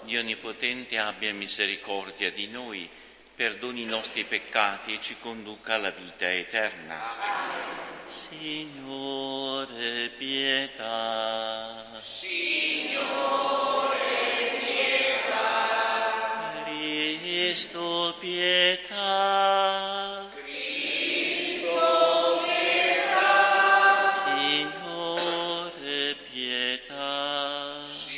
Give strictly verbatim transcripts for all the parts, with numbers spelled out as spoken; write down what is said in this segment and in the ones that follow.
Dio Onnipotente abbia misericordia di noi, perdoni i nostri peccati e ci conduca alla vita eterna. Signore, pietà. Signore, pietà. Cristo, pietà. Cristo, pietà. Signore, pietà.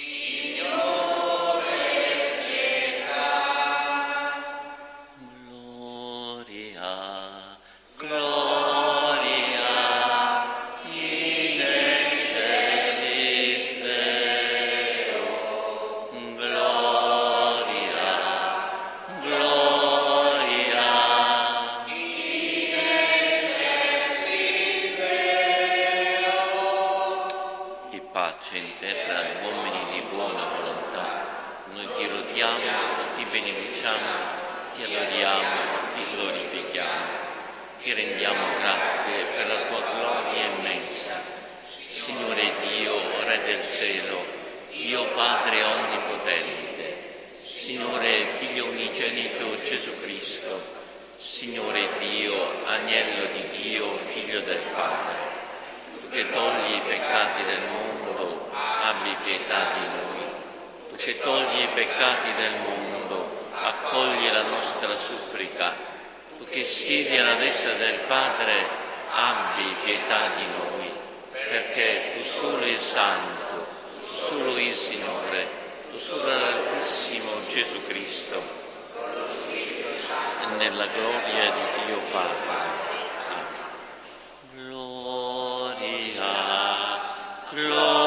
In terra uomini di buona volontà, noi ti lodiamo, ti benediciamo, ti adoriamo, ti glorifichiamo, ti rendiamo grazie per la tua gloria immensa. Signore Dio, Re del cielo, Dio Padre onnipotente, Signore Figlio unigenito Gesù Cristo, Signore Dio, Agnello di Dio, Figlio del Padre, tu che togli i peccati del mondo, abbi pietà di noi. Tu che togli i peccati del mondo, accogli la nostra supplica. Tu che siedi alla destra del Padre, abbi pietà di noi, perché tu solo il Santo, tu solo il Signore, tu solo l'Altissimo Gesù Cristo, nella gloria di Dio Padre. Gloria, gloria.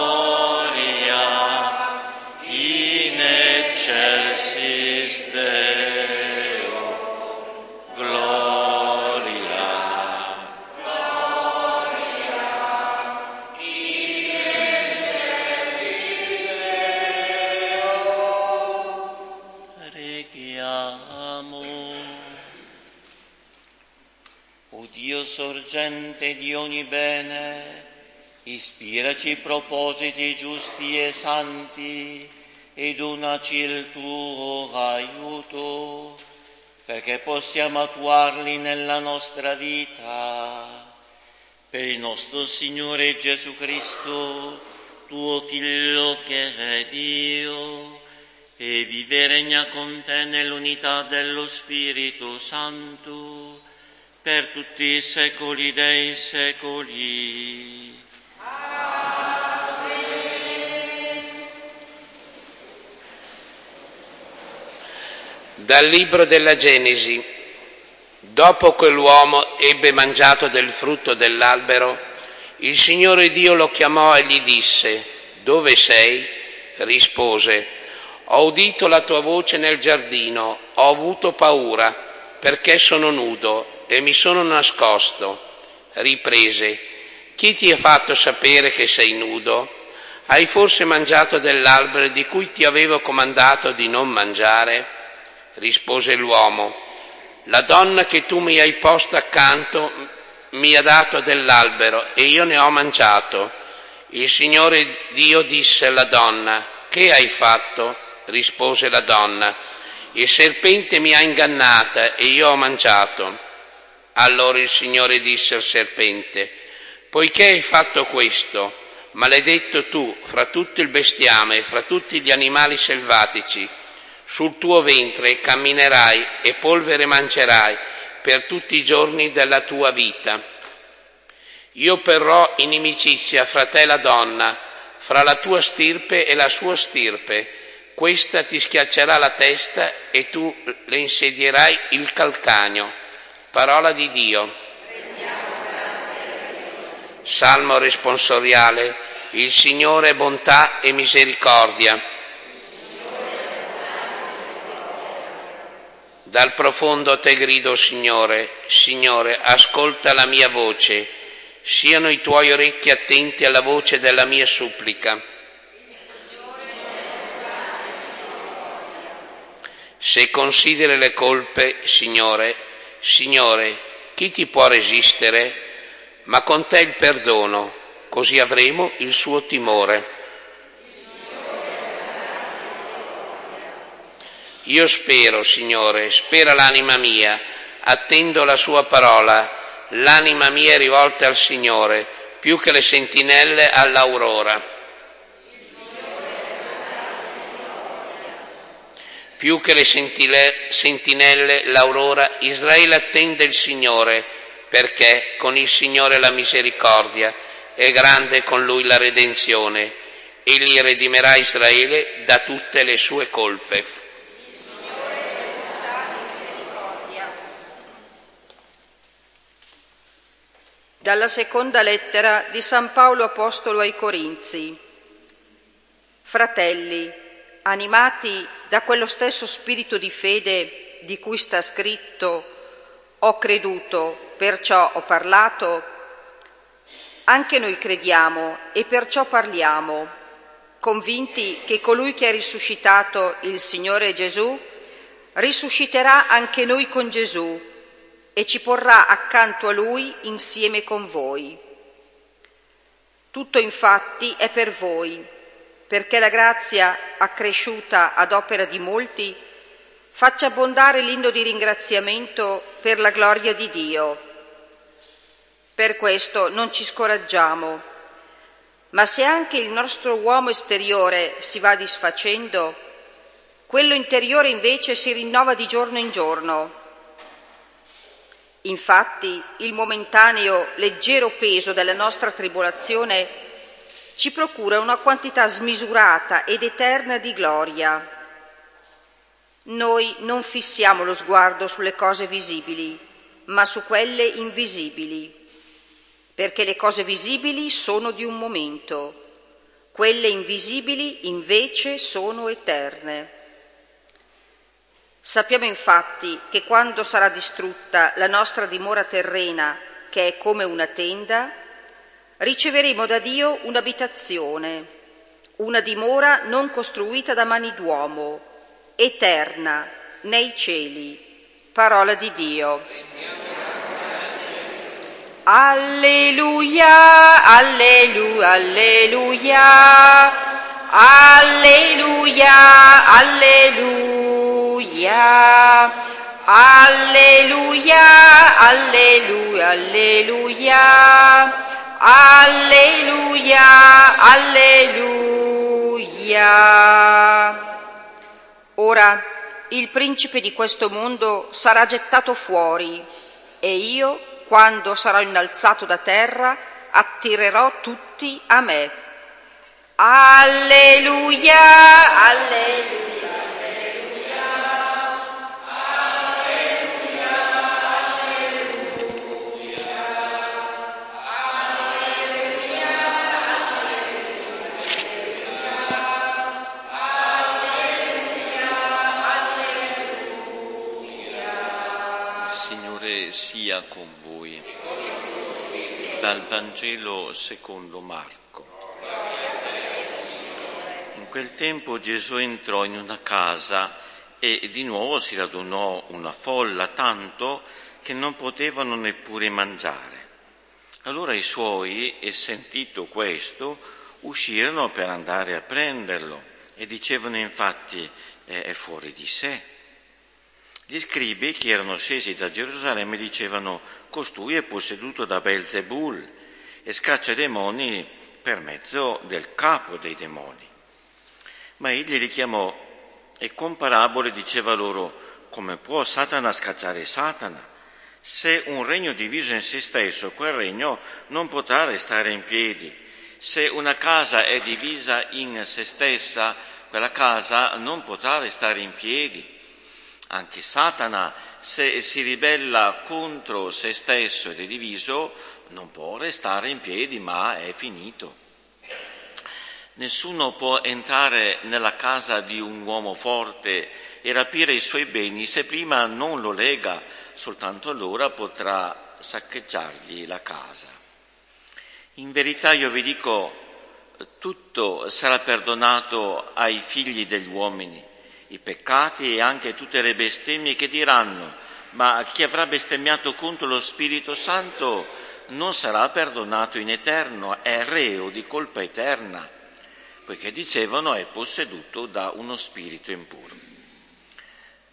Sorgente di ogni bene, ispiraci propositi giusti e santi e donaci il tuo aiuto, perché possiamo attuarli nella nostra vita. Per il nostro Signore Gesù Cristo, tuo Figlio che è Dio, e vive e regna con te nell'unità dello Spirito Santo, per tutti i secoli dei secoli. Amen. Dal libro della Genesi. Dopo che l'uomo ebbe mangiato del frutto dell'albero, il Signore Dio lo chiamò e gli disse: «Dove sei?» Rispose: «Ho udito la tua voce nel giardino, ho avuto paura, perché sono nudo e mi sono nascosto». Riprese: «Chi ti ha fatto sapere che sei nudo? Hai forse mangiato dell'albero di cui ti avevo comandato di non mangiare?» Rispose l'uomo: «La donna che tu mi hai posta accanto mi ha dato dell'albero e io ne ho mangiato». Il Signore Dio disse alla donna: «Che hai fatto?» Rispose la donna: «Il serpente mi ha ingannata e io ho mangiato». Allora il Signore disse al serpente: «Poiché hai fatto questo, maledetto tu fra tutto il bestiame e fra tutti gli animali selvatici, sul tuo ventre camminerai e polvere mangerai per tutti i giorni della tua vita. Io porrò inimicizia fra te e la donna, fra la tua stirpe e la sua stirpe. Questa ti schiaccerà la testa e tu le insedierai il calcagno». Parola di Dio. Salmo responsoriale. Il Signore è bontà e misericordia. Dal profondo te grido, Signore. Signore, ascolta la mia voce. Siano i tuoi orecchi attenti alla voce della mia supplica. Se consideri le colpe, Signore, Signore, chi ti può resistere? Ma con te il perdono, così avremo il suo timore. Io spero, Signore, spera l'anima mia, attendo la sua parola, l'anima mia è rivolta al Signore, più che le sentinelle all'aurora. Più che le sentinelle l'aurora, Israele attende il Signore, perché con il Signore la misericordia, è grande con Lui la redenzione. Egli redimerà Israele da tutte le sue colpe. Dalla seconda lettera di San Paolo Apostolo ai Corinzi. Fratelli, animati da quello stesso spirito di fede di cui sta scritto, ho creduto, perciò ho parlato, anche noi crediamo e perciò parliamo, convinti che colui che ha risuscitato il Signore Gesù risusciterà anche noi con Gesù e ci porrà accanto a Lui insieme con voi. Tutto infatti è per voi, perché la grazia accresciuta ad opera di molti faccia abbondare l'inno di ringraziamento per la gloria di Dio. Per questo non ci scoraggiamo, ma se anche il nostro uomo esteriore si va disfacendo, quello interiore invece si rinnova di giorno in giorno. Infatti il momentaneo leggero peso della nostra tribolazione ci procura una quantità smisurata ed eterna di gloria. Noi non fissiamo lo sguardo sulle cose visibili, ma su quelle invisibili, perché le cose visibili sono di un momento, quelle invisibili invece sono eterne. Sappiamo infatti che quando sarà distrutta la nostra dimora terrena, che è come una tenda, riceveremo da Dio un'abitazione, una dimora non costruita da mani d'uomo, eterna nei cieli. Parola di Dio. Alleluia, alleluia, alleluia, alleluia, alleluia, alleluia, alleluia, alleluia. Alleluia, alleluia. Ora il principe di questo mondo sarà gettato fuori e io, quando sarò innalzato da terra, attirerò tutti a me. Alleluia, alleluia. Sia con voi. Dal Vangelo secondo Marco. In quel tempo Gesù entrò in una casa e di nuovo si radunò una folla, tanto che non potevano neppure mangiare. Allora i suoi, e sentito questo, uscirono per andare a prenderlo e dicevano infatti è fuori di sé. Gli scribi che erano scesi da Gerusalemme dicevano: costui è posseduto da Belzebul e scaccia demoni per mezzo del capo dei demoni. Ma egli li chiamò e con parabole diceva loro: come può Satana scacciare Satana? Se un regno diviso in se stesso, quel regno non potrà restare in piedi. Se una casa è divisa in se stessa, quella casa non potrà restare in piedi. Anche Satana, se si ribella contro se stesso ed è diviso, non può restare in piedi, ma è finito. Nessuno può entrare nella casa di un uomo forte e rapire i suoi beni se prima non lo lega, soltanto allora potrà saccheggiargli la casa. In verità io vi dico, tutto sarà perdonato ai figli degli uomini, i peccati e anche tutte le bestemmie che diranno, ma chi avrà bestemmiato contro lo Spirito Santo non sarà perdonato in eterno, è reo di colpa eterna, poiché dicevano è posseduto da uno spirito impuro.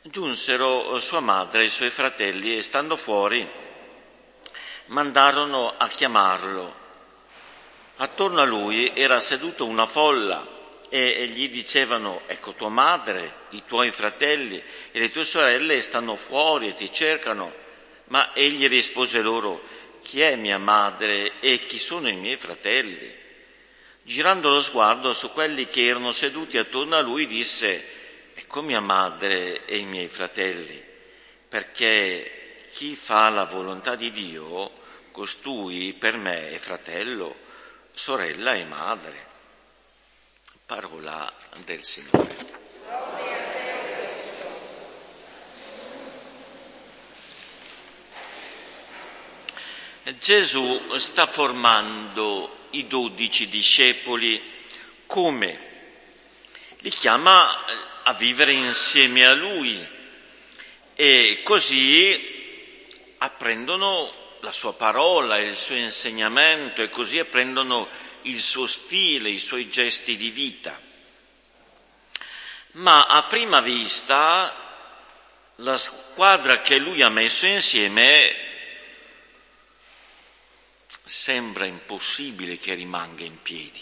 giunsero sua madre e i suoi fratelli e, stando fuori, mandarono a chiamarlo. Attorno a lui era seduta una folla e gli dicevano: ecco, tua madre, i tuoi fratelli e le tue sorelle stanno fuori e ti cercano. Ma egli rispose loro: chi è mia madre e chi sono i miei fratelli? Girando lo sguardo su quelli che erano seduti attorno a lui, disse: ecco mia madre e i miei fratelli, perché chi fa la volontà di Dio, costui per me è fratello, sorella e madre. Parola del Signore. Gesù sta formando i dodici discepoli. Come? Li chiama a vivere insieme a Lui e così apprendono la sua parola, il suo insegnamento, e così apprendono il suo stile, i suoi gesti di vita. Ma a prima vista la squadra che Lui ha messo insieme sembra impossibile che rimanga in piedi.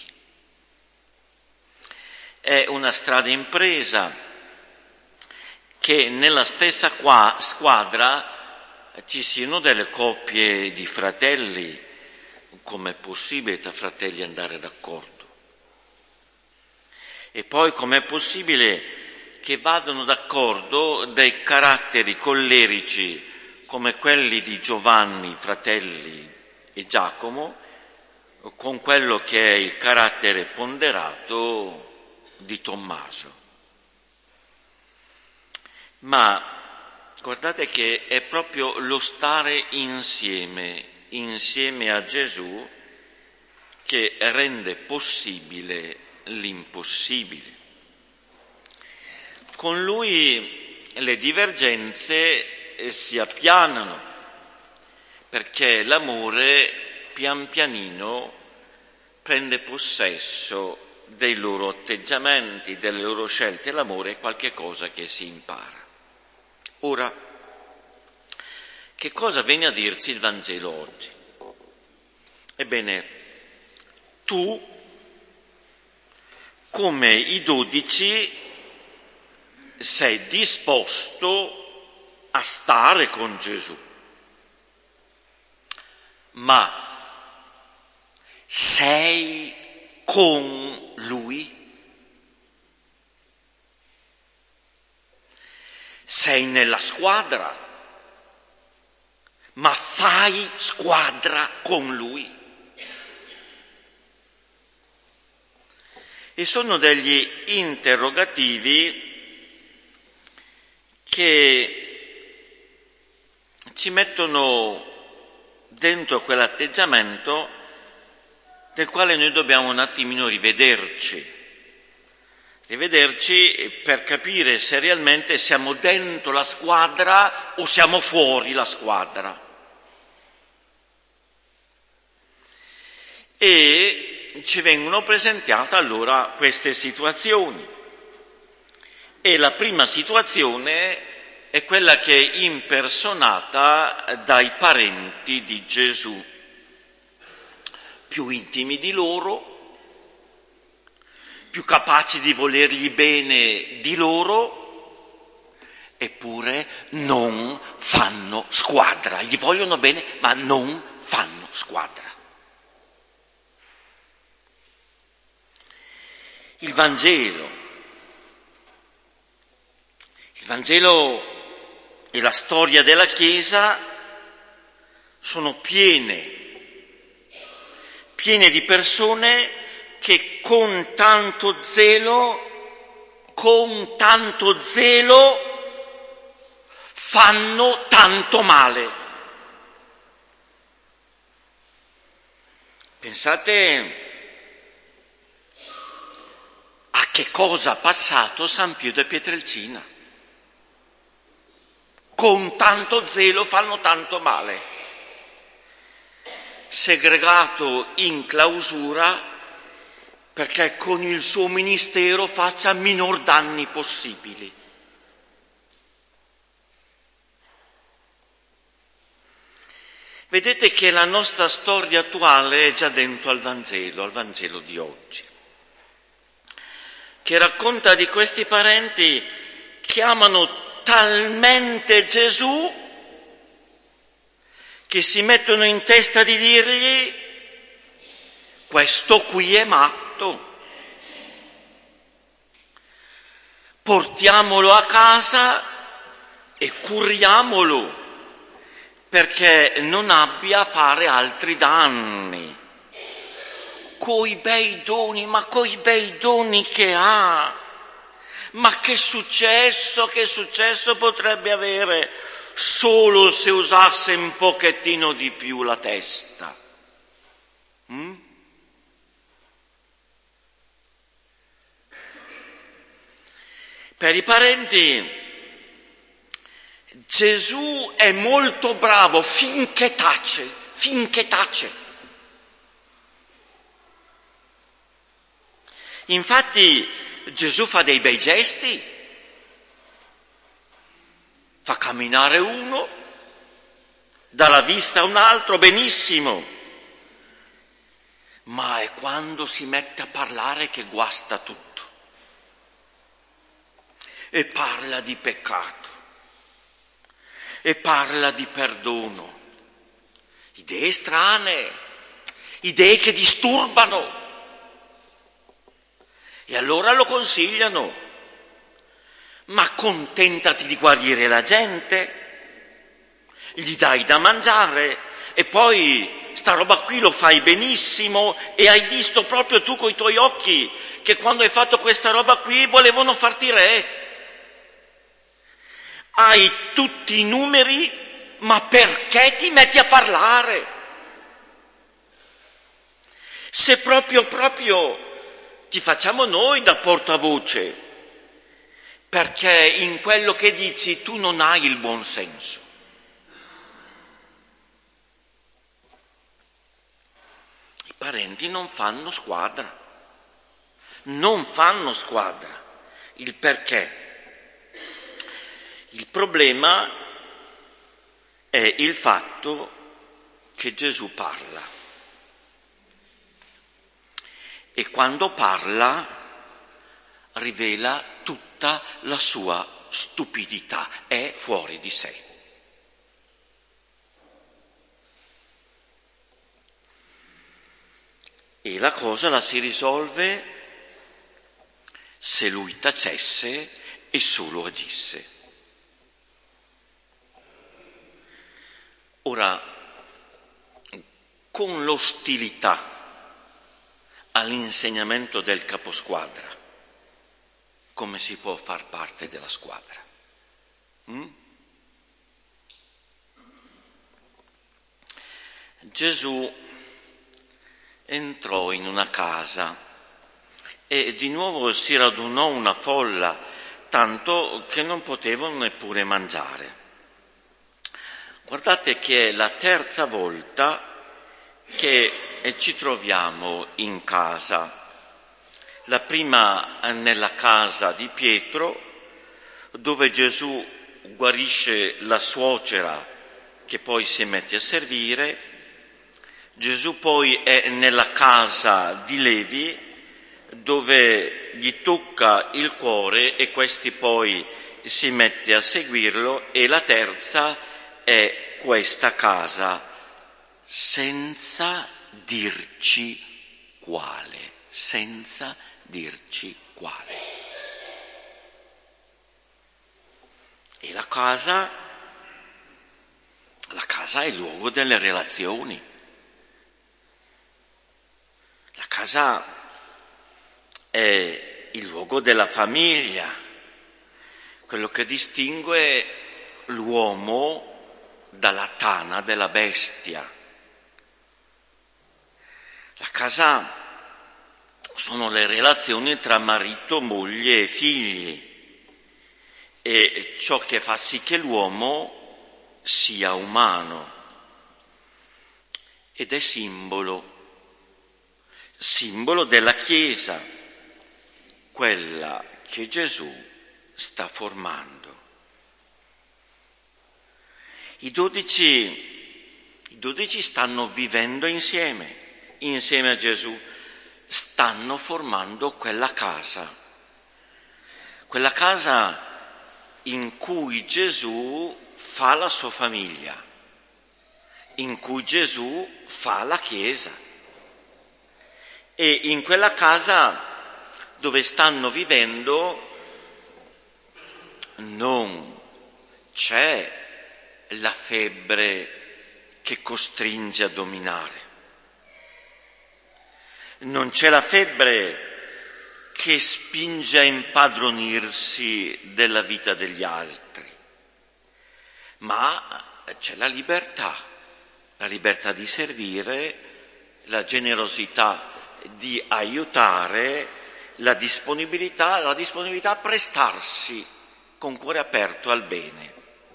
È una strada impresa che nella stessa qua, squadra ci siano delle coppie di fratelli. Com'è possibile tra fratelli andare d'accordo? E poi com'è possibile che vadano d'accordo dei caratteri collerici come quelli di Giovanni, fratelli, e Giacomo, con quello che è il carattere ponderato di Tommaso? Ma guardate che è proprio lo stare insieme, insieme a Gesù, che rende possibile l'impossibile. Con Lui le divergenze si appianano, perché l'amore pian pianino prende possesso dei loro atteggiamenti, delle loro scelte. L'amore è qualche cosa che si impara. Ora, che cosa viene a dirci il Vangelo oggi? Ebbene, tu, come i dodici, sei disposto a stare con Gesù, ma sei con Lui? Sei nella squadra, ma fai squadra con Lui? E sono degli interrogativi che ci mettono dentro quell'atteggiamento del quale noi dobbiamo un attimino rivederci, rivederci per capire se realmente siamo dentro la squadra o siamo fuori la squadra. E ci vengono presentate allora queste situazioni. E la prima situazione è quella che è impersonata dai parenti di Gesù, più intimi di loro, più capaci di volergli bene di loro, eppure non fanno squadra. Gli vogliono bene, ma non fanno squadra. Il Vangelo, il Vangelo e la storia della Chiesa sono piene, piene di persone che con tanto zelo, con tanto zelo fanno tanto male. Pensate a che cosa ha passato San Pio da Pietrelcina. Con tanto zelo fanno tanto male. Segregato in clausura perché con il suo ministero faccia minor danni possibili. Vedete che la nostra storia attuale è già dentro al Vangelo, al Vangelo di oggi, che racconta di questi parenti che amano talmente Gesù che si mettono in testa di dirgli: questo qui è matto, portiamolo a casa e curiamolo perché non abbia a fare altri danni. Coi bei doni, ma coi bei doni che ha, ma che successo, che successo potrebbe avere solo se usasse un pochettino di più la testa? Mm? Per i parenti Gesù è molto bravo finché tace, finché tace. Infatti Gesù fa dei bei gesti, fa camminare uno, dà la vista a un altro, benissimo, ma è quando si mette a parlare che guasta tutto e parla di peccato e parla di perdono, idee strane, idee che disturbano. E allora lo consigliano: ma contentati di guarire la gente, gli dai da mangiare e poi sta roba qui lo fai benissimo, e hai visto proprio tu coi tuoi occhi che quando hai fatto questa roba qui volevano farti re. Hai tutti i numeri, ma perché ti metti a parlare? Se proprio proprio ti facciamo noi da portavoce, perché in quello che dici tu non hai il buon senso. I parenti non fanno squadra, non fanno squadra. Il perché? Il problema è il fatto che Gesù parla. E quando parla rivela tutta la sua stupidità, è fuori di sé. E la cosa la si risolve se lui tacesse e solo agisse. Ora, con l'ostilità all'insegnamento del caposquadra, come si può far parte della squadra? Mm? Gesù entrò in una casa e di nuovo si radunò una folla, tanto che non potevano neppure mangiare. Guardate che è la terza volta che ci troviamo in casa. La prima nella casa di Pietro, dove Gesù guarisce la suocera che poi si mette a servire. Gesù poi è nella casa di Levi, dove gli tocca il cuore e questi poi si mette a seguirlo. E la terza è questa casa, senza dirci quale, senza dirci quale. E la casa, la casa è il luogo delle relazioni. La casa è il luogo della famiglia, quello che distingue l'uomo dalla tana della bestia. La casa sono le relazioni tra marito, moglie e figli, e ciò che fa sì che l'uomo sia umano, ed è simbolo, simbolo della Chiesa, quella che Gesù sta formando. I dodici I dodici stanno vivendo insieme, insieme a Gesù, stanno formando quella casa, quella casa in cui Gesù fa la sua famiglia, in cui Gesù fa la Chiesa. E in quella casa dove stanno vivendo non c'è la febbre che costringe a dominare, non c'è la febbre che spinge a impadronirsi della vita degli altri, ma c'è la libertà, la libertà di servire, la generosità di aiutare, la disponibilità, la disponibilità a prestarsi con cuore aperto al bene.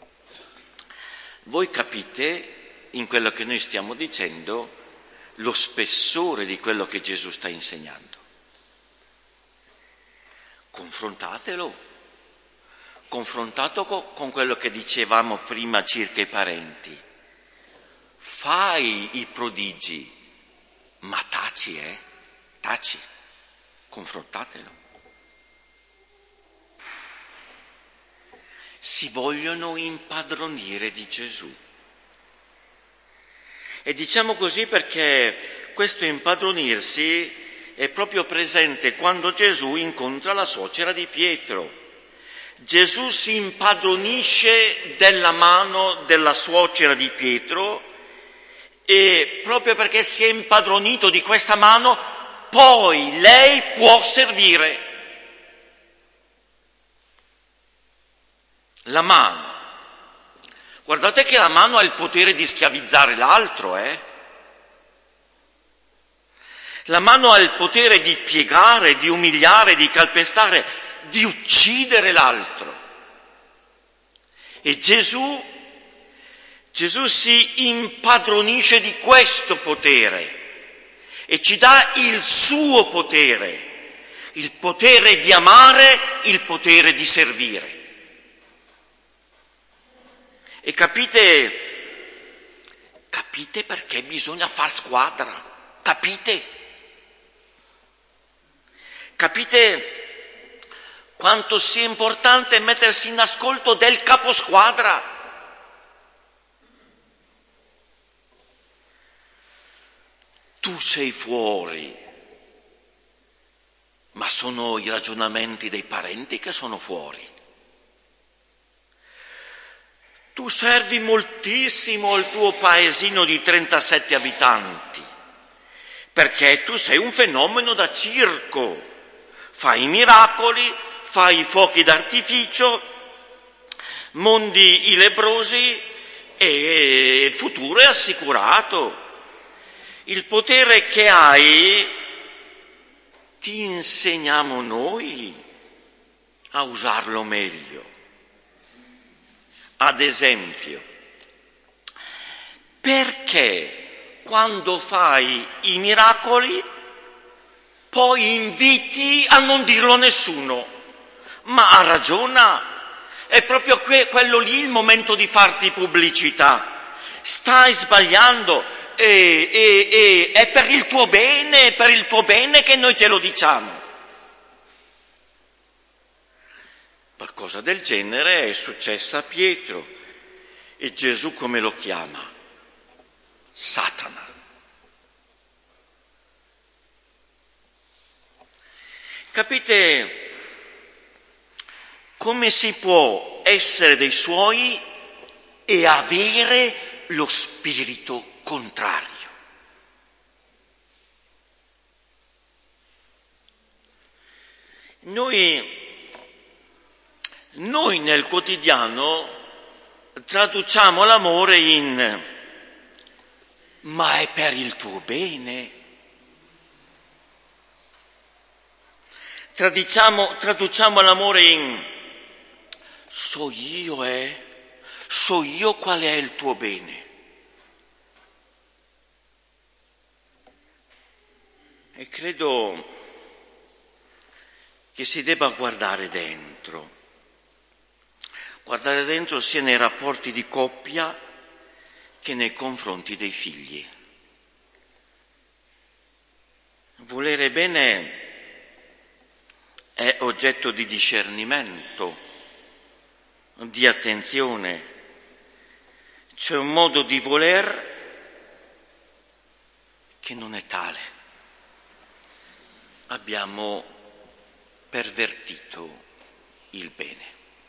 Voi capite in quello che noi stiamo dicendo lo spessore di quello che Gesù sta insegnando. Confrontatelo, confrontato con quello che dicevamo prima circa i parenti. Fai i prodigi, ma taci, eh? Taci, confrontatelo. Si vogliono impadronire di Gesù. E diciamo così perché questo impadronirsi è proprio presente quando Gesù incontra la suocera di Pietro. Gesù si impadronisce della mano della suocera di Pietro e proprio perché si è impadronito di questa mano, poi lei può servire. La mano. Guardate che la mano ha il potere di schiavizzare l'altro, eh? La mano ha il potere di piegare, di umiliare, di calpestare, di uccidere l'altro. E Gesù, Gesù si impadronisce di questo potere e ci dà il suo potere, il potere di amare, il potere di servire. E capite, capite perché bisogna far squadra, capite? Capite quanto sia importante mettersi in ascolto del caposquadra. Tu sei fuori, ma sono i ragionamenti dei parenti che sono fuori. Tu servi moltissimo il tuo paesino di trentasette abitanti, perché tu sei un fenomeno da circo. Fai i miracoli, fai i fuochi d'artificio, mondi i lebbrosi e il futuro è assicurato. Il potere che hai ti insegniamo noi a usarlo meglio. Ad esempio, perché quando fai i miracoli poi inviti a non dirlo a nessuno? Ma ha ragione, è proprio que- quello lì il momento di farti pubblicità. Stai sbagliando e, e, e è per il tuo bene, è per il tuo bene che noi te lo diciamo. Qualcosa del genere è successa a Pietro e Gesù come lo chiama? Satana. Capite come si può essere dei suoi e avere lo spirito contrario? Noi Noi nel quotidiano traduciamo l'amore in ma è per il tuo bene. Traduciamo, traduciamo l'amore in so io, eh, so io qual è il tuo bene. E credo che si debba guardare dentro. Guardare dentro sia nei rapporti di coppia che nei confronti dei figli. Volere bene è oggetto di discernimento, di attenzione. C'è un modo di voler che non è tale. Abbiamo pervertito il bene.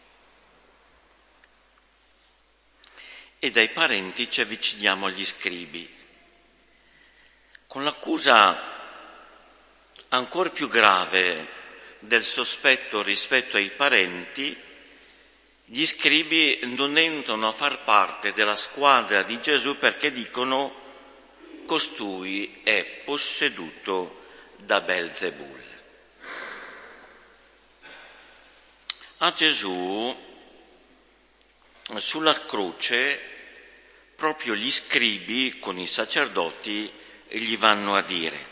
E dai parenti ci avviciniamo agli scribi, con l'accusa ancor più grave del sospetto rispetto ai parenti. Gli scribi non entrano a far parte della squadra di Gesù perché dicono: costui è posseduto da Belzebul. A Gesù, sulla croce, proprio gli scribi con i sacerdoti gli vanno a dire: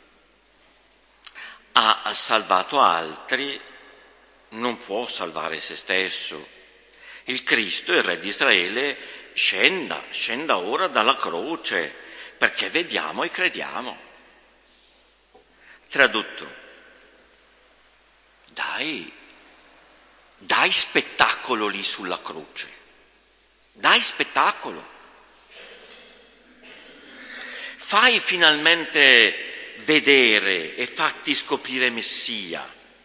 ha salvato altri, non può salvare se stesso. Il Cristo, il Re di Israele, scenda, scenda ora dalla croce, perché vediamo e crediamo. Tradotto: dai, dai spettacolo lì sulla croce, dai spettacolo. Fai finalmente vedere e fatti scoprire Messia,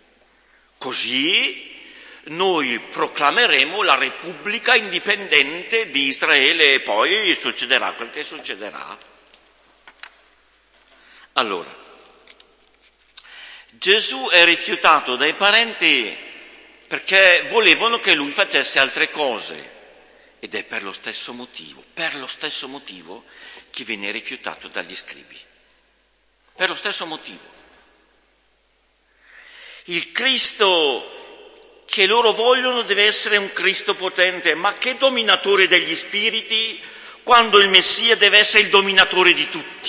così noi proclameremo la Repubblica indipendente di Israele e poi succederà quel che succederà. Allora, Gesù è rifiutato dai parenti perché volevano che lui facesse altre cose, ed è per lo stesso motivo, per lo stesso motivo che viene rifiutato dagli scribi. Per lo stesso motivo. Il Cristo che loro vogliono deve essere un Cristo potente, ma che dominatore degli spiriti, quando il Messia deve essere il dominatore di tutti,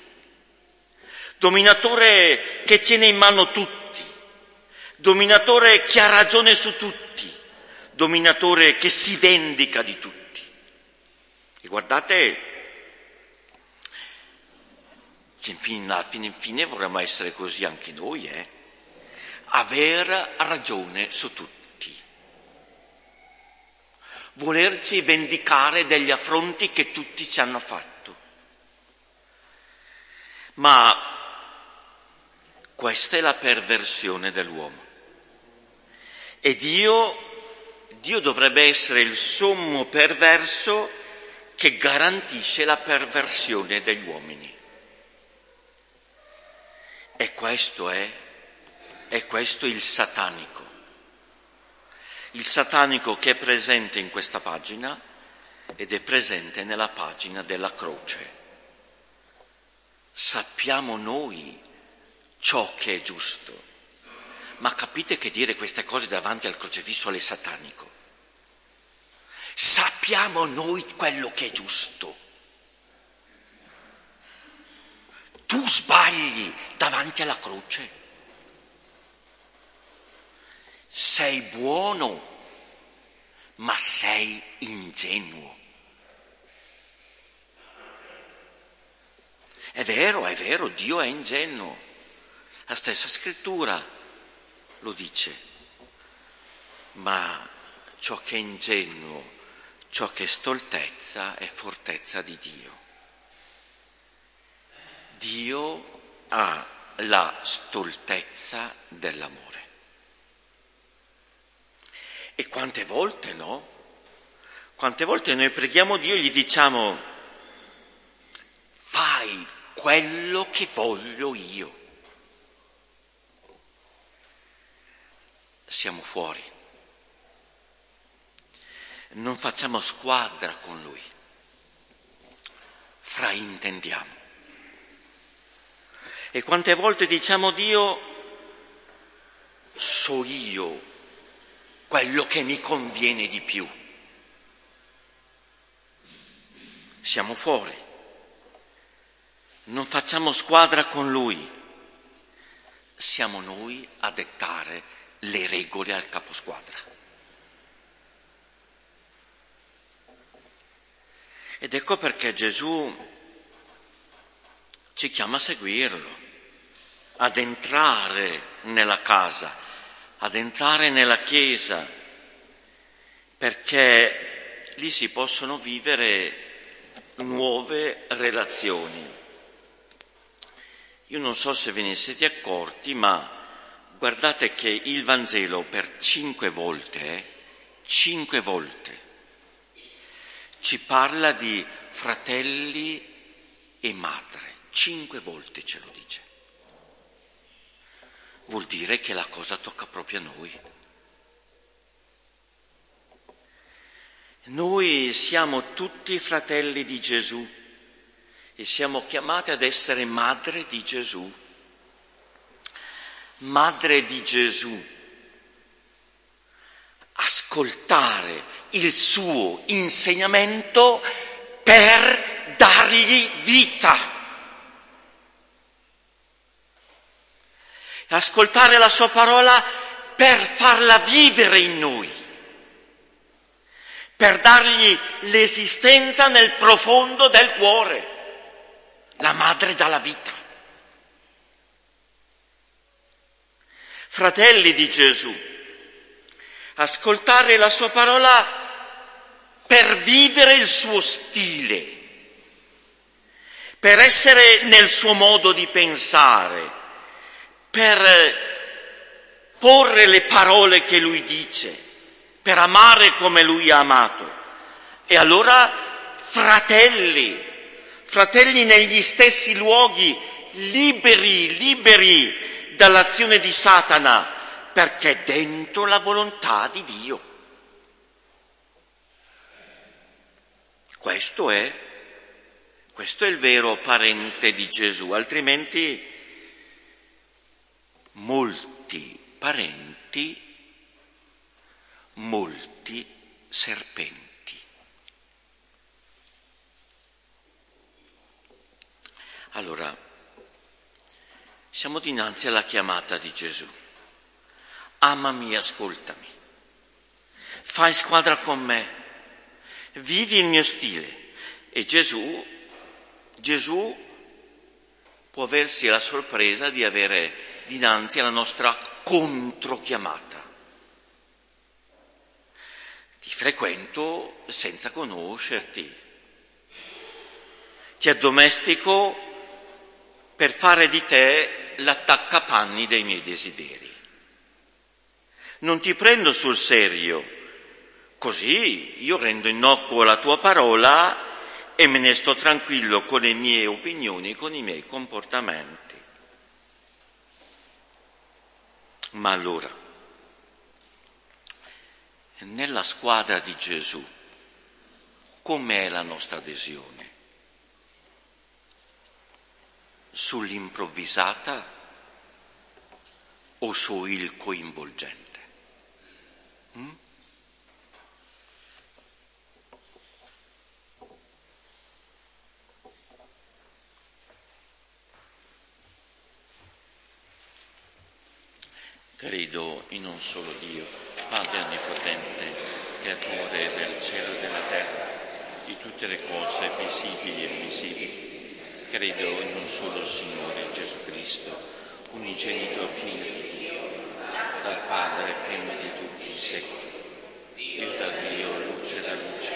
dominatore che tiene in mano tutti, dominatore che ha ragione su tutti, dominatore che si vendica di tutti. E guardate che infine, alla fine, infine vorremmo essere così anche noi, eh? Aver ragione su tutti, volerci vendicare degli affronti che tutti ci hanno fatto. Ma questa è la perversione dell'uomo. E Dio, Dio dovrebbe essere il sommo perverso che garantisce la perversione degli uomini. E questo è È questo il satanico, il satanico che è presente in questa pagina ed è presente nella pagina della croce. Sappiamo noi ciò che è giusto, ma capite che dire queste cose davanti al crocifisso è satanico. Sappiamo noi quello che è giusto. Tu sbagli davanti alla croce. Sei buono, ma sei ingenuo. È vero, è vero, Dio è ingenuo. La stessa scrittura lo dice. Ma ciò che è ingenuo, ciò che è stoltezza, è fortezza di Dio. Dio ha la stoltezza dell'amore. E quante volte, no? Quante volte noi preghiamo Dio e gli diciamo: fai quello che voglio io. Siamo fuori. Non facciamo squadra con Lui. Fraintendiamo. E quante volte diciamo: Dio, so io quello che mi conviene di più. Siamo fuori. Non facciamo squadra con Lui. Siamo noi a dettare le regole al caposquadra. Ed ecco perché Gesù ci chiama a seguirlo, ad entrare nella casa, ad entrare nella chiesa, perché lì si possono vivere nuove relazioni. Io non so se ve ne siete accorti, ma guardate che il Vangelo per cinque volte, eh, cinque volte, ci parla di fratelli e madre, cinque volte ce lo dice. Vuol dire che la cosa tocca proprio a noi. Noi siamo tutti fratelli di Gesù e siamo chiamati ad essere madre di Gesù. Madre di Gesù. Ascoltare il suo insegnamento per dargli vita. Ascoltare la sua parola per farla vivere in noi, per dargli l'esistenza nel profondo del cuore. La madre dà la vita. Fratelli di Gesù, ascoltare la sua parola per vivere il suo stile, per essere nel suo modo di pensare, per porre le parole che lui dice, per amare come lui ha amato. E allora fratelli, fratelli negli stessi luoghi, liberi, liberi dall'azione di Satana, perché dentro la volontà di Dio. Questo è, questo è il vero parente di Gesù, altrimenti molti parenti, molti serpenti. Allora, siamo dinanzi alla chiamata di Gesù. Amami, ascoltami, fai squadra con me, vivi il mio stile. E Gesù, Gesù può aversi la sorpresa di avere dinanzi alla nostra controchiamata. Ti frequento senza conoscerti, ti addomestico per fare di te l'attaccapanni dei miei desideri. Non ti prendo sul serio, così io rendo innocuo la tua parola e me ne sto tranquillo con le mie opinioni, con i miei comportamenti. Ma allora, nella squadra di Gesù, com'è la nostra adesione? Sull'improvvisata o sul coinvolgente? Mm? Credo in un solo Dio, Padre Onnipotente, Creatore del cielo e della terra, di tutte le cose visibili e invisibili. Credo in un solo Signore Gesù Cristo, unigenito Figlio di Dio, dal Padre prima di tutti i secoli, Dio da Dio, luce da luce,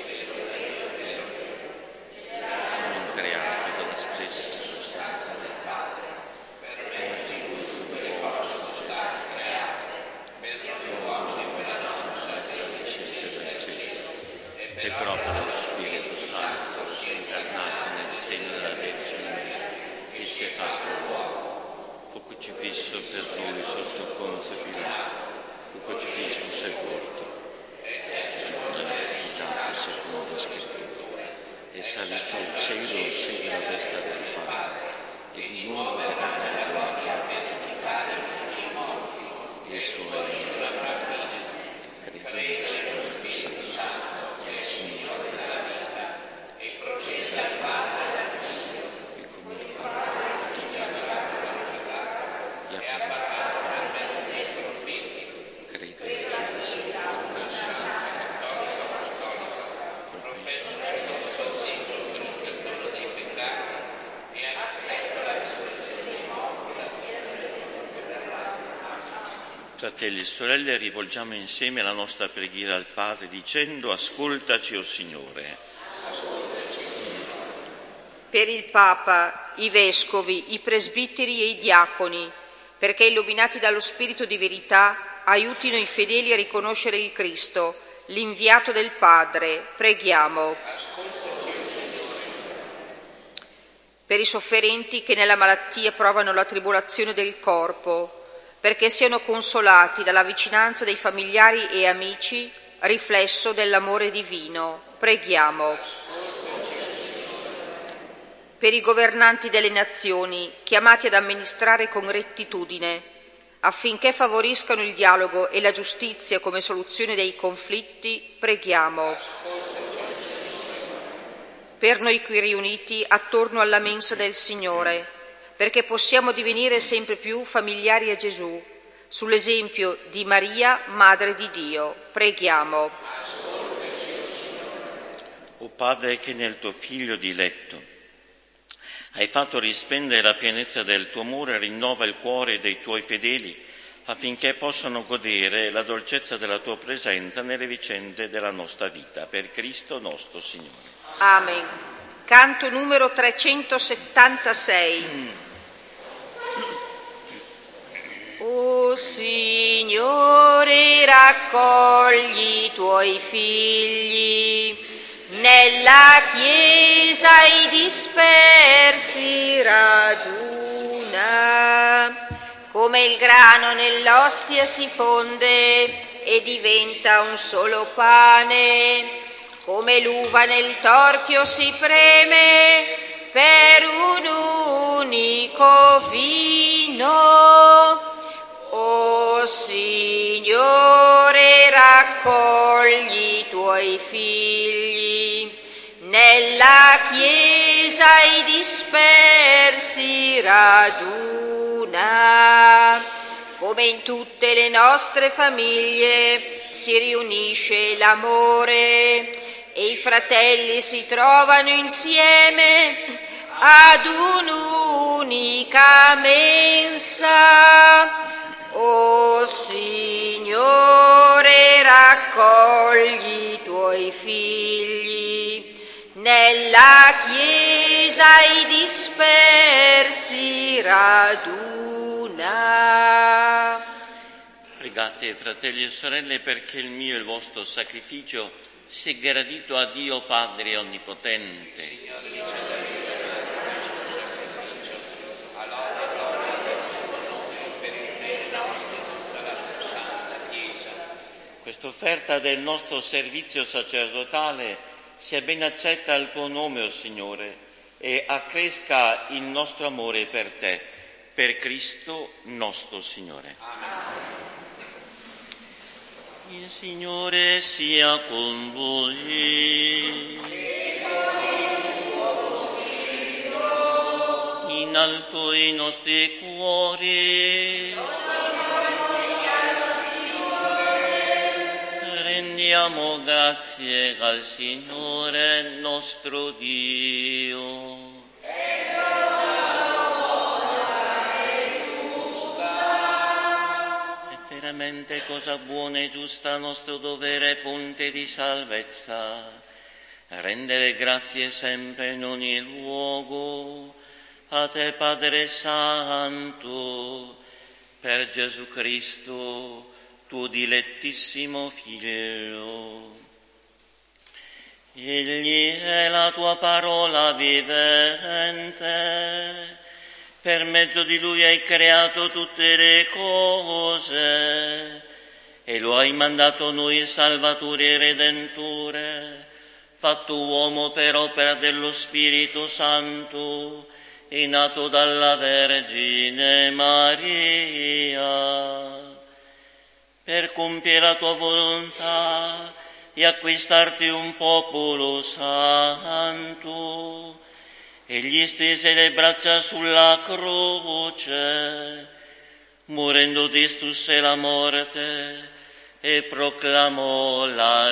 non creato dalla stessa sostanza del Padre, come figura gloriosa e proprio dello Spirito Santo si è incarnato nel seno della Vergine Maria e si è fatto uomo, fu crocifisso per noi sotto Ponzio Pilato, fu crocifisso sepolto, giorno risuscitato secondo la Scrittura, è salito al cielo, siede alla destra del Padre e di nuovo verrà nella gloria per giudicare il suo regno. Credo nello Spirito Santo, il Signore della vita, e procede dal Padre e come il Padre e ha parlato ai profeti. Credo nella Chiesa cattolica, confesso il suo Fratelli e sorelle, rivolgiamo insieme la nostra preghiera al Padre dicendo: ascoltaci, o Signore. Per il Papa, i Vescovi, i Presbiteri e i Diaconi, perché illuminati dallo Spirito di verità aiutino i fedeli a riconoscere il Cristo, l'inviato del Padre, preghiamo. Per i sofferenti che nella malattia provano la tribolazione del corpo, perché siano consolati dalla vicinanza dei familiari e amici, riflesso dell'amore divino, preghiamo. Per i governanti delle nazioni, chiamati ad amministrare con rettitudine, affinché favoriscano il dialogo e la giustizia come soluzione dei conflitti, preghiamo. Per noi qui riuniti attorno alla mensa del Signore, perché possiamo divenire sempre più familiari a Gesù, sull'esempio di Maria, Madre di Dio, preghiamo. O Padre, che nel tuo Figlio diletto hai fatto risplendere la pienezza del tuo amore, rinnova il cuore dei tuoi fedeli affinché possano godere la dolcezza della tua presenza nelle vicende della nostra vita. Per Cristo nostro Signore. Amen. Canto numero trecentosettantasei. Mm. O Signore, raccogli i tuoi figli, nella Chiesa i dispersi raduna, come il grano nell'ostia si fonde e diventa un solo pane, come l'uva nel torchio si preme per un unico vino. O Signore, raccogli i tuoi figli, nella Chiesa i dispersi raduna, come in tutte le nostre famiglie si riunisce l'amore e i fratelli si trovano insieme ad un'unica mensa. O Signore, raccogli i tuoi figli, nella Chiesa i dispersi raduna. Pregate, fratelli e sorelle, perché il mio e il vostro sacrificio sia gradito a Dio Padre Onnipotente. Questa offerta del nostro servizio sacerdotale sia ben accetta al tuo nome, o Signore, e accresca il nostro amore per te, per Cristo nostro Signore. Amen. Il Signore sia con voi. In alto i nostri cuori. Rendiamo grazie al Signore nostro Dio. È cosa buona e giusta. È veramente cosa buona e giusta, nostro dovere e fonte di salvezza. Rendere grazie sempre in ogni luogo a te, Padre Santo, per Gesù Cristo, tuo dilettissimo Figlio. Egli è la tua parola vivente, per mezzo di Lui hai creato tutte le cose e lo hai mandato noi Salvatore e Redentore, fatto uomo per opera dello Spirito Santo e nato dalla Vergine Maria, per compiere la tua volontà e acquistarti un popolo santo. Egli stese le braccia sulla croce, morendo distrusse la morte e proclamò la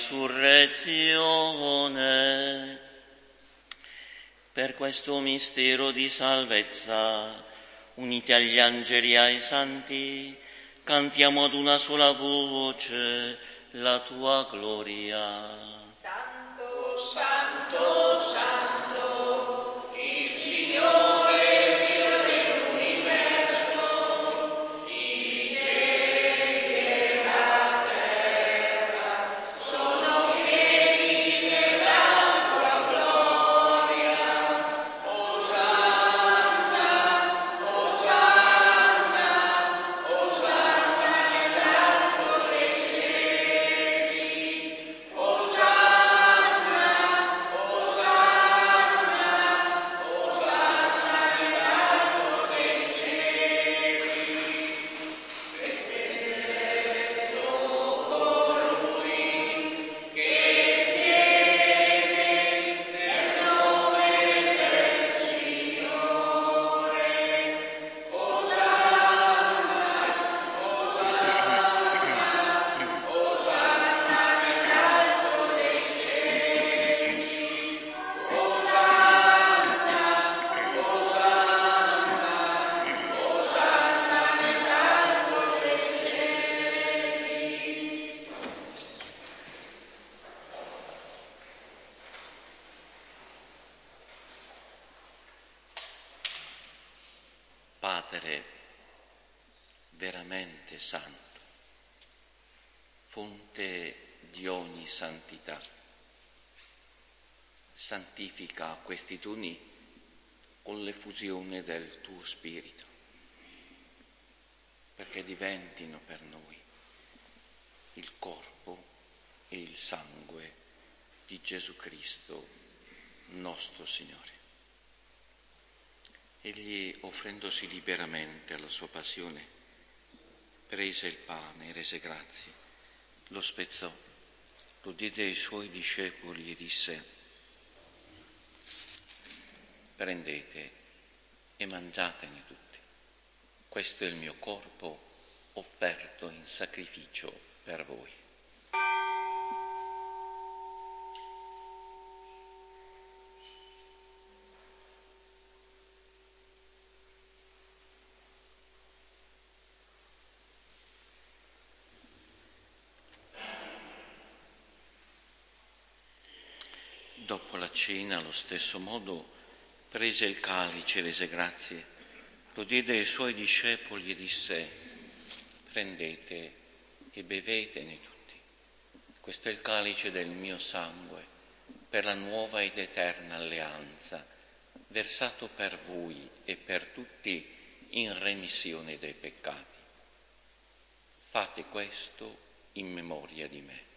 risurrezione. Per questo mistero di salvezza, uniti agli angeli e ai santi, cantiamo ad una sola voce la tua gloria. Santo, santo, santo, il Signore Dio dell'universo, i cieli e la terra sono pieni della tua gloria. Osanna, Osanna, Osanna nell'alto dei cieli. Osanna, Osanna, Osanna nell'alto dei cieli. Benedetto colui che viene nel nome del Signore. Osanna, Osanna, Osanna nell'alto dei cieli. Osanna, Osanna, Osanna nell'alto dei cieli. Padre veramente santo, fonte di ogni santità, santifica questi doni con l'effusione del tuo Spirito, perché diventino per noi il corpo e il sangue di Gesù Cristo, nostro Signore. Egli, offrendosi liberamente alla sua passione, prese il pane, rese grazie, lo spezzò, lo diede ai suoi discepoli e disse: prendete e mangiatene tutti. Questo è il mio corpo offerto in sacrificio per voi. Dopo la cena, allo stesso modo, prese il calice, rese grazie, lo diede ai suoi discepoli e disse: prendete e bevetene tutti. Questo è il calice del mio sangue, per la nuova ed eterna alleanza, versato per voi e per tutti in remissione dei peccati. Fate questo in memoria di me.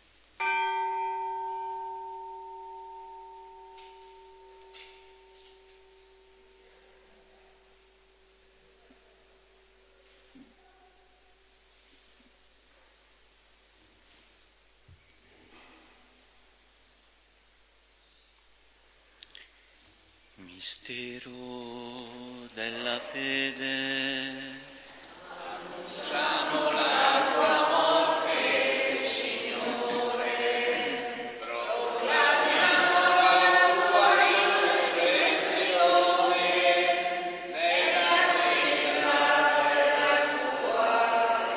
Mistero della fede. Annunciamo la tua morte, Signore. Proclamiamo la tua risurrezione nell'attesa della tua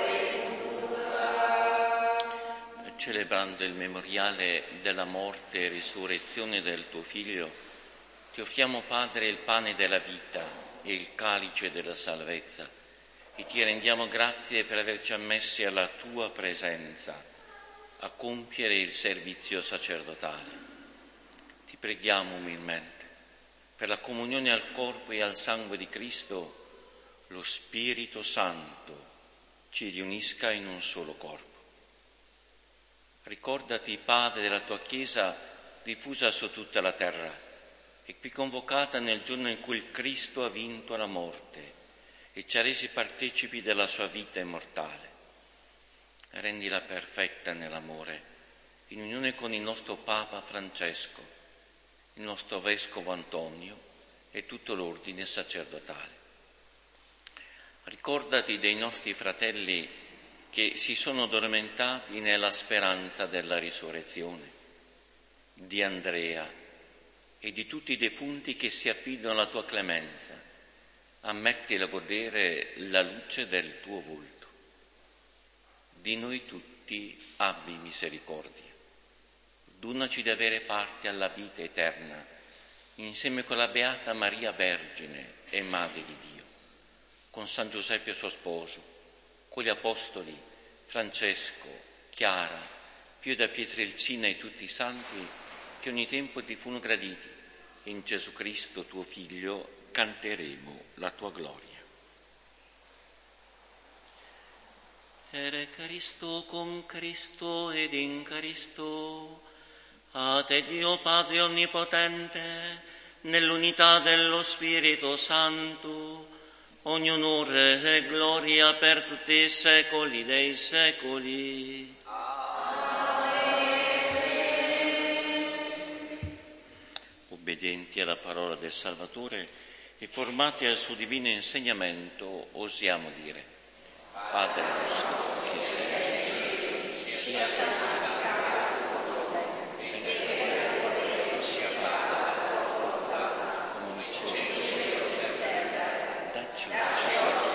venuta. Celebrando il memoriale della morte e risurrezione del tuo Figlio, ti offriamo, Padre, il pane della vita e il calice della salvezza e ti rendiamo grazie per averci ammessi alla tua presenza a compiere il servizio sacerdotale. Ti preghiamo umilmente per la comunione al corpo e al sangue di Cristo, lo Spirito Santo ci riunisca in un solo corpo. Ricordati, Padre, della tua Chiesa diffusa su tutta la terra e qui convocata nel giorno in cui il Cristo ha vinto la morte e ci ha resi partecipi della sua vita immortale. Rendila perfetta nell'amore, in unione con il nostro Papa Francesco, il nostro Vescovo Antonio e tutto l'ordine sacerdotale. Ricordati dei nostri fratelli che si sono addormentati nella speranza della risurrezione, di Andrea e di tutti i defunti che si affidano alla tua clemenza. Ammettili a godere la luce del tuo volto. di noi tutti abbi misericordia. Donaci di avere parte alla vita eterna, insieme con la Beata Maria Vergine e Madre di Dio, con San Giuseppe suo sposo, con gli Apostoli Francesco, Chiara, Pio da Pietrelcina e tutti i santi che ogni tempo ti furono graditi, e in Gesù Cristo tuo Figlio canteremo la tua gloria. Ere Cristo con Cristo ed in Cristo, a te Dio Padre Onnipotente, nell'unità dello Spirito Santo, ogni onore e gloria per tutti i secoli dei secoli. Obbedienti alla parola del Salvatore e formati al suo divino insegnamento, osiamo dire: Padre nostro che sei in cielo, sia santificato, venga il tuo regno, sia fatta la tua volontà, come in cielo e sulla terra. Dacci oggi il nostro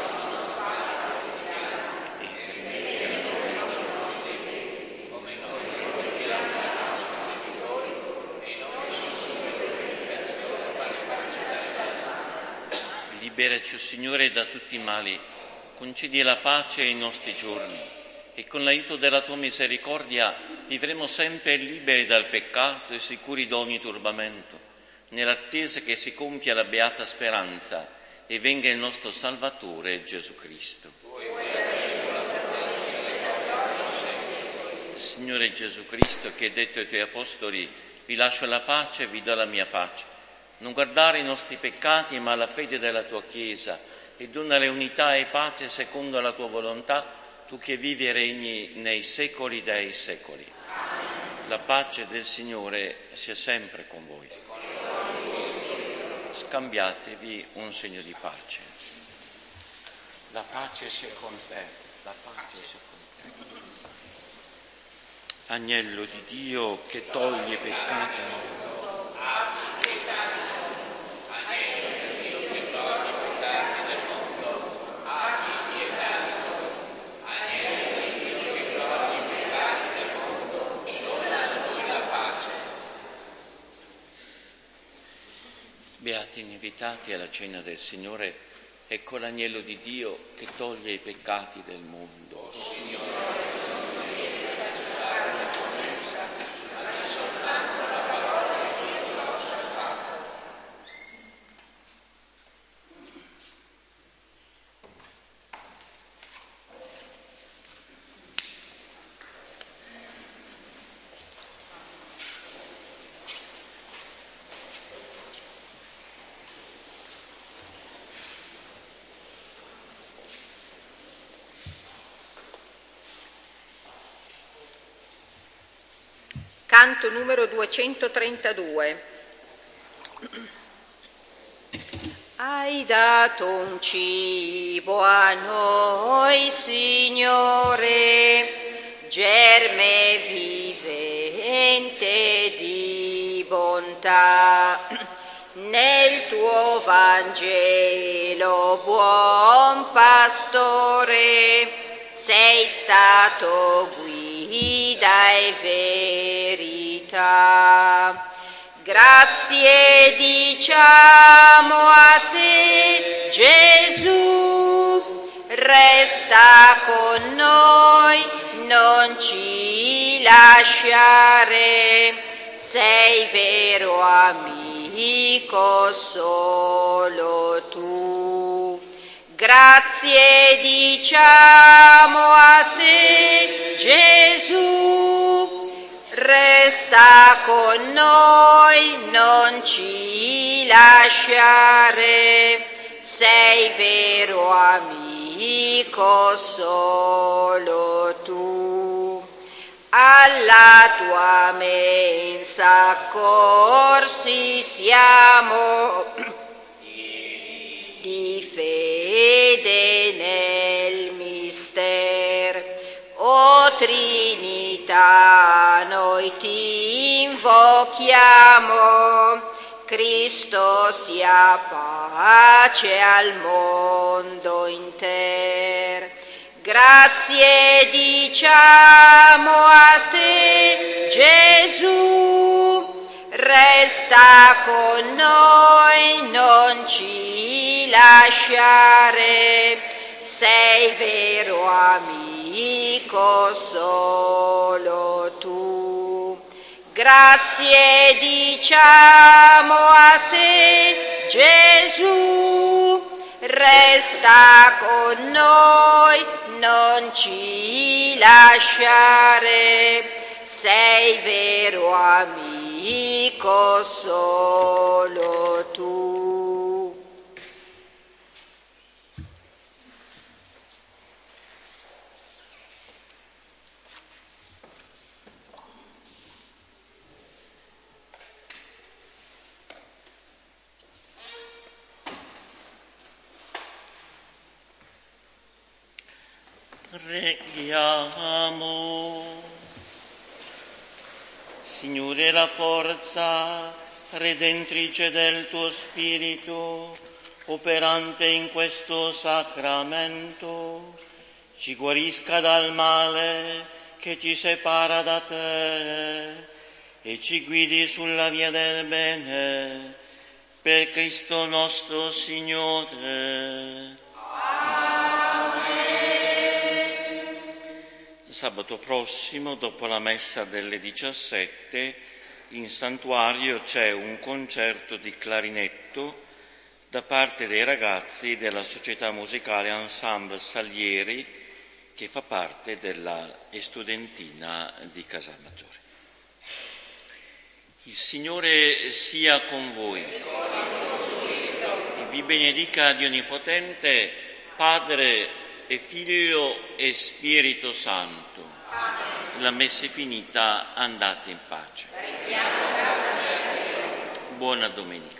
pane e rimetti a noi i nostri debiti, come noi rimettiamo ai nostri debitori, e non ci sommette in tentazione, ma liberaci dal male. Liberaci, Signore, da tutti i mali. Concedi la pace ai nostri giorni e con l'aiuto della tua misericordia vivremo sempre liberi dal peccato e sicuri da ogni turbamento, nell'attesa che si compia la beata speranza e venga il nostro Salvatore Gesù Cristo. Signore Gesù Cristo, che hai detto ai tuoi apostoli: vi lascio la pace e vi do la mia pace, non guardare i nostri peccati ma la fede della tua Chiesa, e donale unità e pace secondo la tua volontà, tu che vivi e regni nei secoli dei secoli. La pace del Signore sia sempre con voi. Scambiatevi un segno di pace. La pace sia con te, la pace sia con te. Agnello di Dio che toglie i peccati. Beati invitati alla cena del Signore, ecco l'agnello di Dio che toglie i peccati del mondo. Canto numero duecentotrentadue. Hai dato un cibo a noi, Signore, germe vivente di bontà. Nel tuo Vangelo, buon pastore, sei stato guida e verità. Grazie diciamo a te, Gesù, resta con noi, non ci lasciare, sei vero amico solo tu. Grazie diciamo a te, Gesù, resta con noi, non ci lasciare, sei vero amico solo tu. Alla tua mensa accorsi siamo, di fede nel mister. O Trinità, noi ti invochiamo, Cristo sia pace al mondo inter. Grazie diciamo a te, Gesù, resta con noi, non ci lasciare, sei vero amico solo tu. Grazie diciamo a te, Gesù, resta con noi, non ci lasciare, sei vero amico solo tu. Preghiamo. Signore, la forza redentrice del tuo Spirito, operante in questo sacramento, ci guarisca dal male che ci separa da te e ci guidi sulla via del bene, per Cristo nostro Signore. Sabato prossimo, dopo la messa delle diciassette, in santuario c'è un concerto di clarinetto da parte dei ragazzi della società musicale Ensemble Salieri, che fa parte della studentina di Casalmaggiore. Il Signore sia con voi e vi benedica Dio Onnipotente, Padre e Figlio e Spirito Santo. Amen. La messa è finita, andate in pace. Buona domenica.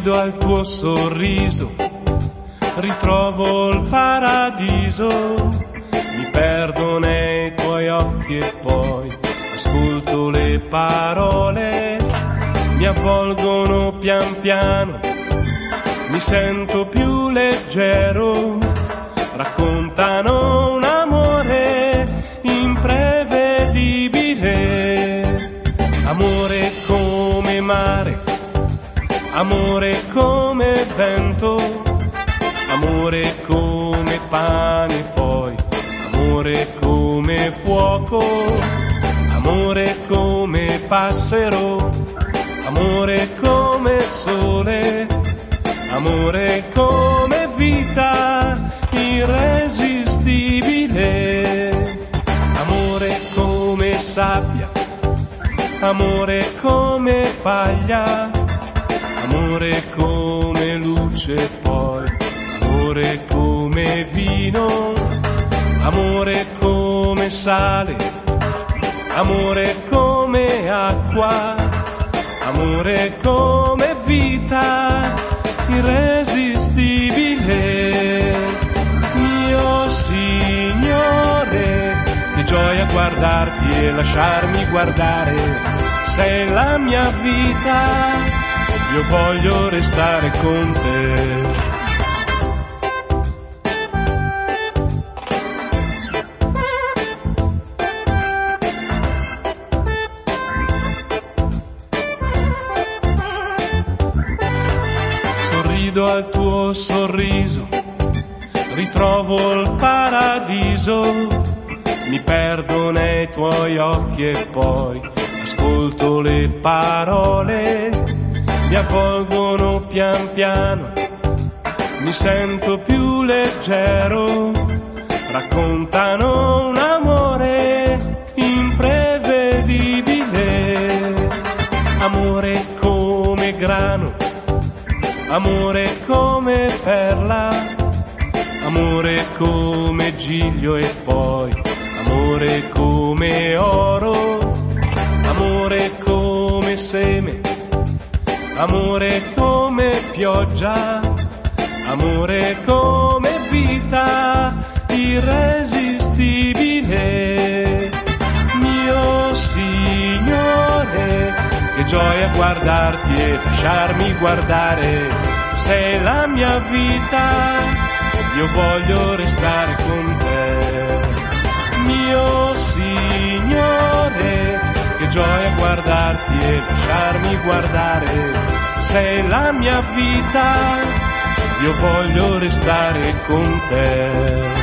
Sorrido al tuo sorriso, ritrovo il paradiso, mi perdo nei tuoi occhi e poi ascolto le parole, mi avvolgono pian piano, mi sento più leggero, raccontano un amore imprevedibile, amore come mare, amore come vento, amore come pane poi, amore come fuoco, amore come passero, amore come sole, amore come vita irresistibile, amore come sabbia, amore come paglia, amore come luce poi, amore come vino, amore come sale, amore come acqua, amore come vita irresistibile. Mio Signore, che gioia guardarti e lasciarmi guardare, sei la mia vita, io voglio restare con te. Al tuo sorriso, ritrovo il paradiso, mi perdo nei tuoi occhi e poi ascolto le parole, mi avvolgono pian piano, mi sento più leggero, raccontano un amore imprevedibile, amore come grano, amore come perla, amore come giglio e poi amore come oro, amore come seme, amore come pioggia, amore come vita irresistibile. Mio Signore, che gioia guardarti e lasciarmi guardare, sei la mia vita, io voglio restare con te. Mio Signore, che gioia guardarti e lasciarmi guardare, sei la mia vita, io voglio restare con te.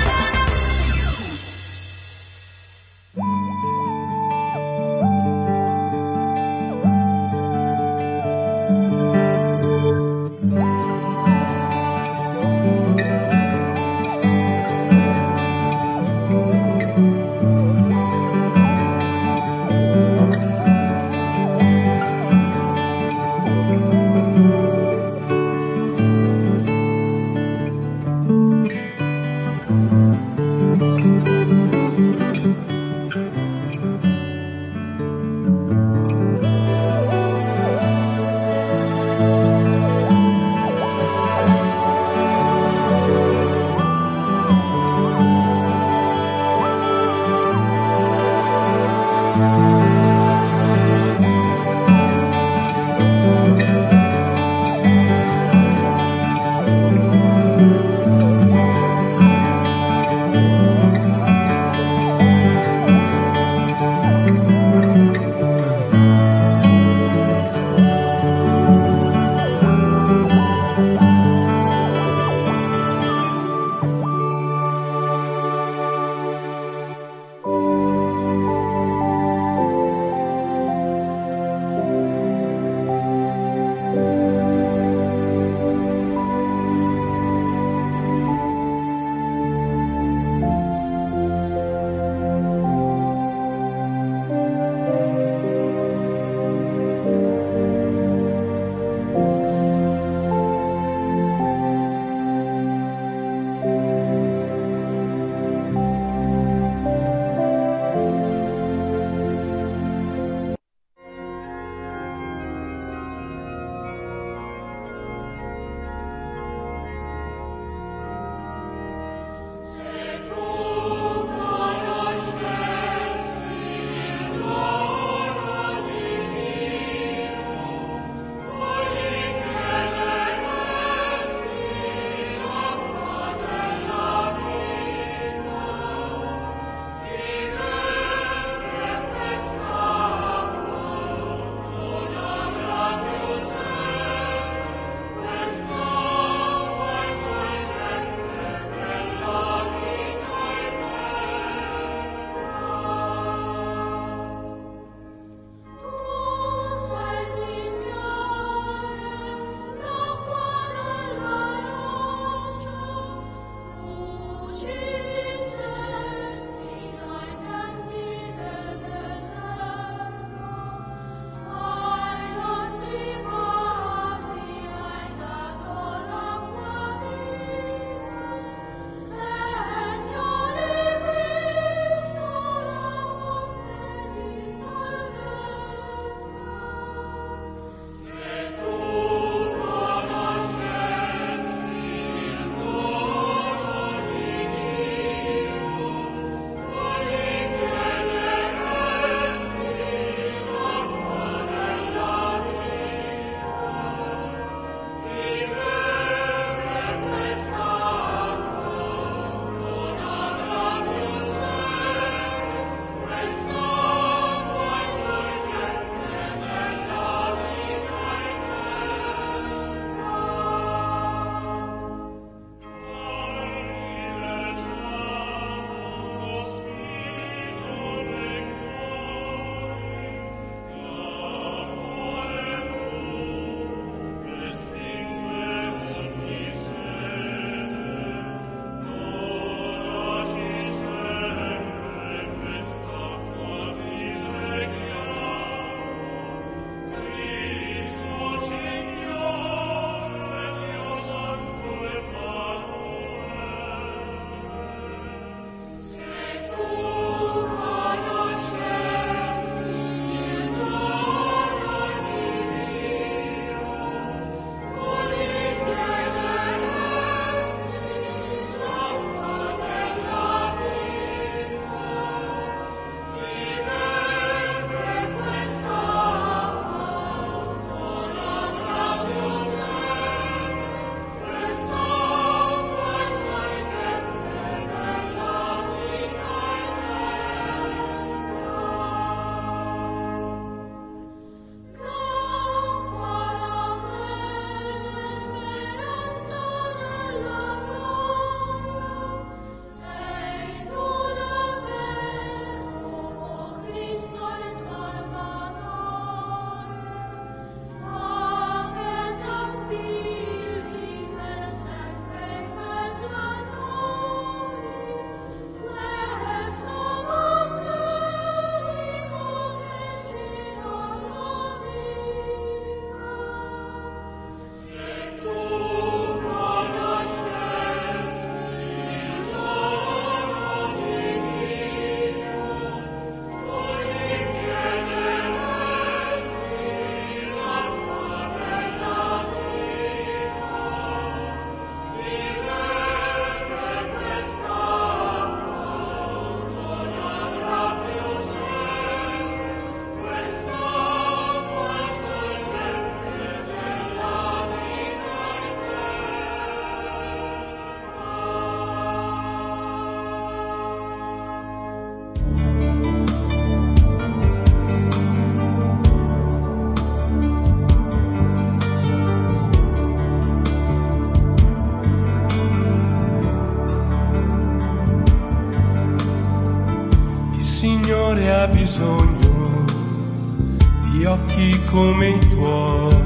ha bisogno di occhi come i tuoi,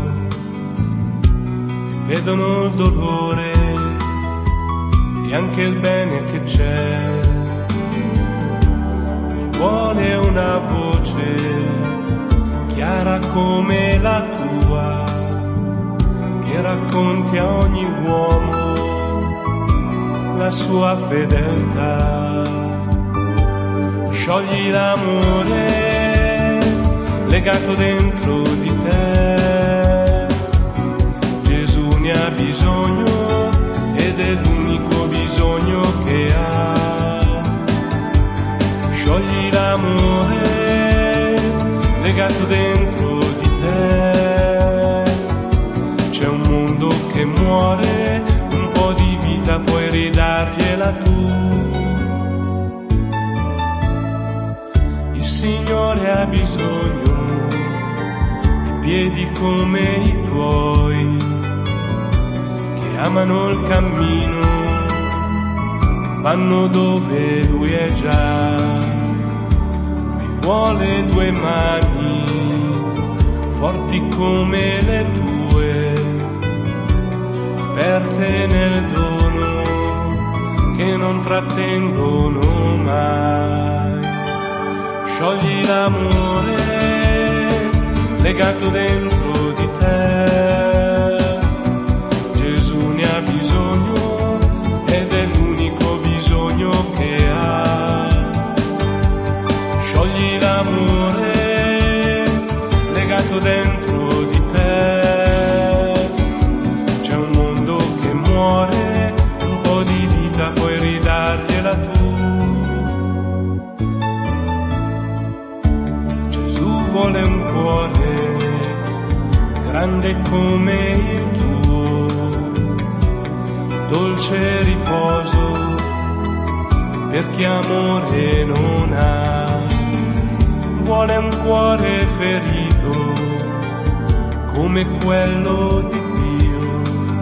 che vedono il dolore e anche il bene che c'è. Vuole una voce chiara come la tua, che racconti a ogni uomo la sua fedeltà. Sciogli l'amore legato dentro di te. Gesù ne ha bisogno ed è l'unico bisogno che ha. Sciogli l'amore legato dentro di te. C'è un mondo che muore, un po' di vita puoi ridargliela tu. Il Signore ha bisogno di piedi come i tuoi, che amano il cammino, vanno dove Lui è già. Lui vuole due mani, forti come le tue, aperte nel dono, che non trattengono mai. Sciogli l'amore legato dentro di te. Gesù ne ha bisogno ed è l'unico bisogno che ha. Sciogli l'amore legato dentro di te. C'è un mondo che muore, un po' di vita puoi ridargliela tu. Vuole un cuore grande come il tuo, dolce riposo per chi amore non ha. Vuole un cuore ferito come quello di Dio,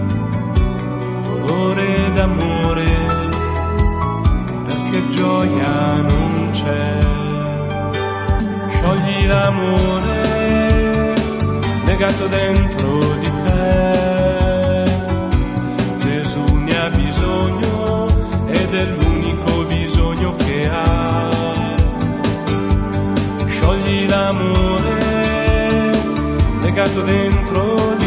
dolore d'amore perché gioia non c'è. Sciogli l'amore legato dentro di te. Gesù ne ha bisogno ed è l'unico bisogno che ha. Sciogli l'amore legato dentro di te.